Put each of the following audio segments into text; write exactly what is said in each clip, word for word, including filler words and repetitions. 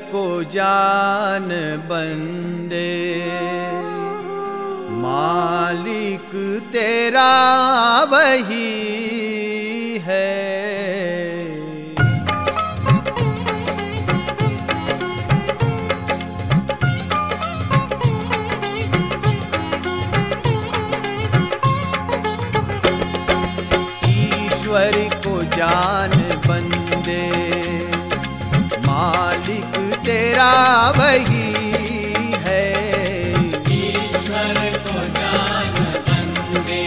को जान बंदे, मालिक तेरा वही है। ईश्वर को जान बंदे, मालिक तेरा वही है। ईश्वर को जान बंदे,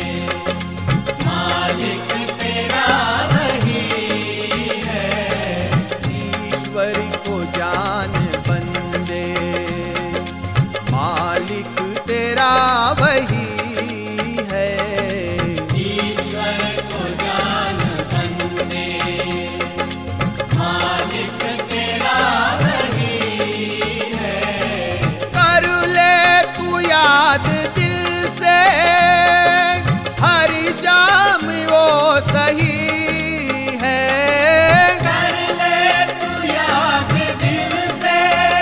मालिक तेरा वही है। ईश्वर को जान बंदे, मालिक तेरा वही है। ईश्वर को जान बंदे, मालिक तेरा वही है। कर ले तू याद दिल से, हर जाम वो सही है। कर ले तू याद दिल से,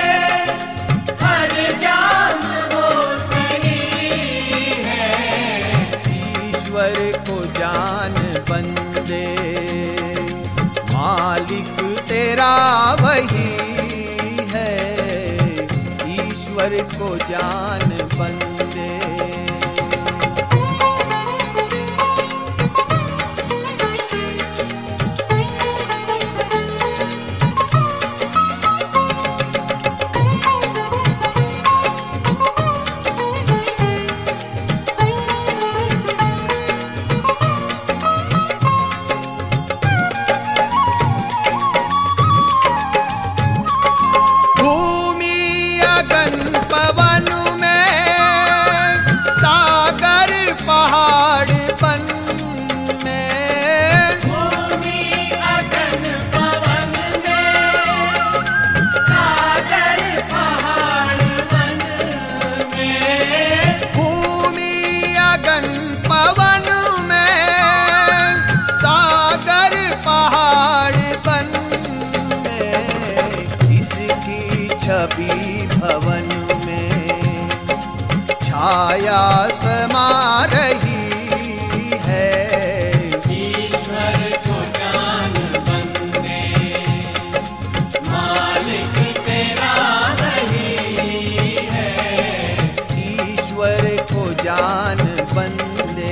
हर जाम वो सही है। ईश्वर को जान बंदे, मालिक तेरा वही है। ईश्वर को जान बंदे। भूमि अगन पवन में, सागर पहाड़ बन में। भूमि अगन पवन में, सागर पहाड़ वन में। भूमि अगन पवन में, सागर पहाड़ बन में। इसकी छवि भवन में, छाया समा रही है। ईश्वर को जान बंदे, मालिक तेरा वही है। ईश्वर को जान बंदे।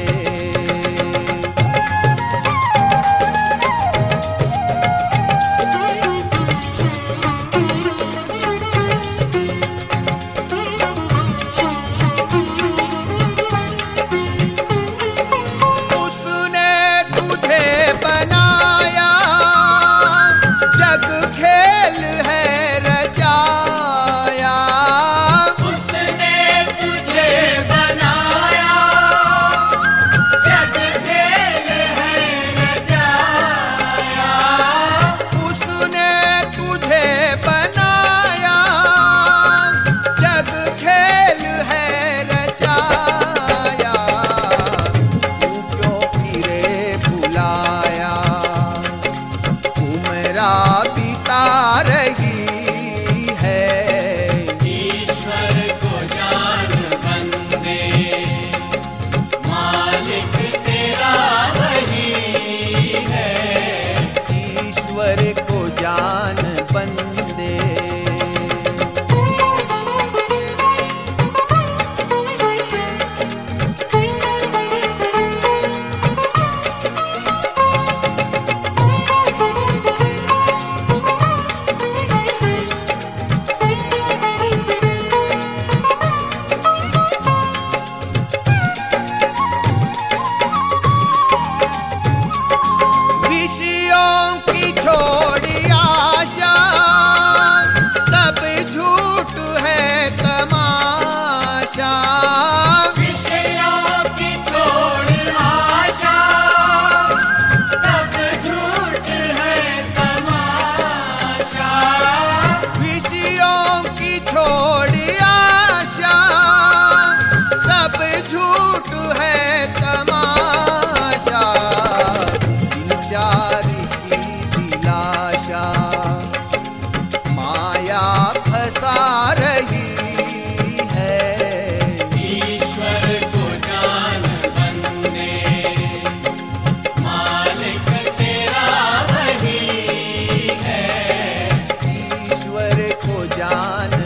जान